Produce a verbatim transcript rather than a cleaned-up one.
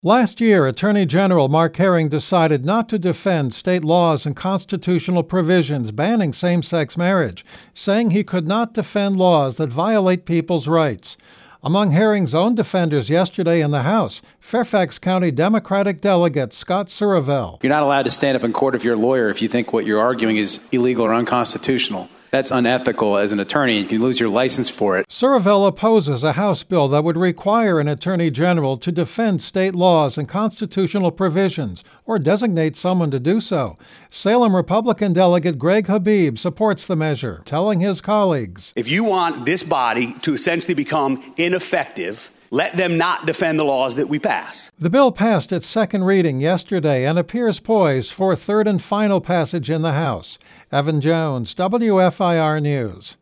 Last year, Attorney General Mark Herring decided not to defend state laws and constitutional provisions banning same-sex marriage, saying he could not defend laws that violate people's rights. Among Herring's own defenders yesterday in the House, Fairfax County Democratic delegate Scott Suravel. You're not allowed to stand up in court if you're a lawyer if you think what you're arguing is illegal or unconstitutional. That's unethical as an attorney. You can lose your license for it. Suravel opposes a House bill that would require an attorney general to defend state laws and constitutional provisions or designate someone to do so. Salem Republican delegate Greg Habib supports the measure, telling his colleagues, if you want this body to essentially become ineffective, let them not defend the laws that we pass. The bill passed its second reading yesterday and appears poised for third and final passage in the House. Evan Jones, W F I R News.